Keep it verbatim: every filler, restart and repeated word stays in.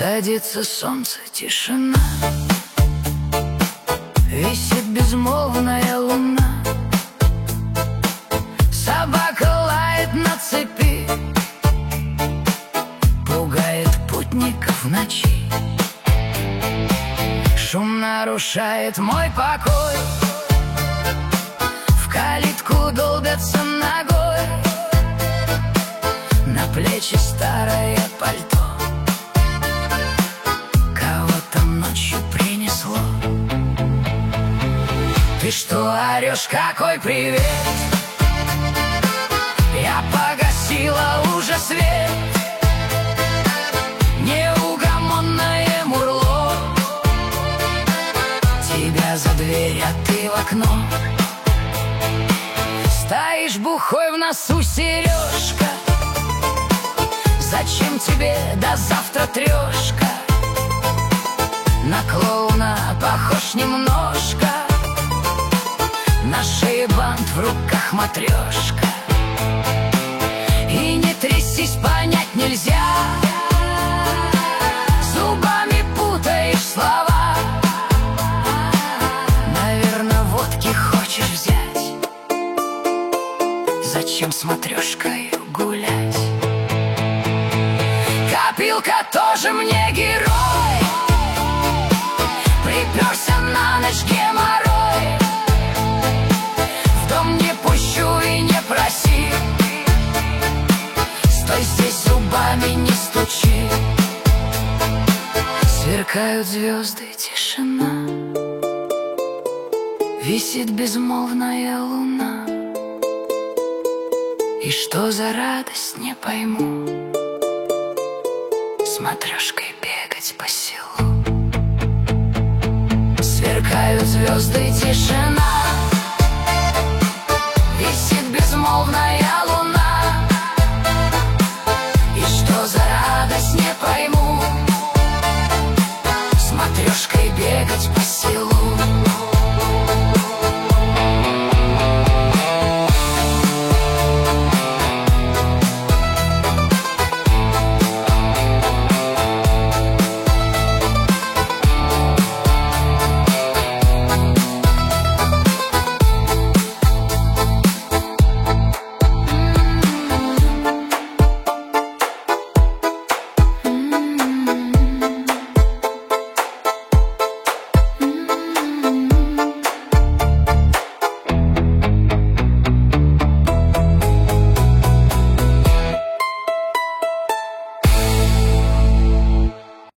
Садится солнце, тишина, висит безмолвная луна. Собака лает на цепи, пугает путников в ночи. Шум нарушает мой покой, в калитку долбятся ногой. На плечи старое пальто, кого-то ночью принесло. Ты что орешь, какой привет? Я погасила уже свет. Неугомонное мурло, тебя за дверь, а ты в окно. Стоишь бухой, в носу сережка. Зачем тебе до завтра трешка? На клоуна похож немножко, на шее бант, в руках матрешка. И не трясись, понять нельзя, зубами путаешь слова. Наверно, водки хочешь взять, зачем с матрешкой гулять? Копилка тоже мне герой, приперся на ночь геморрой. В дом не пущу и не проси, стой здесь, зубами не стучи. Сверкают звезды, тишина, висит безмолвная луна. И что за радость, не пойму, с матрешкой бегать по селу. Сверкают звезды, тишина, висит безмолвная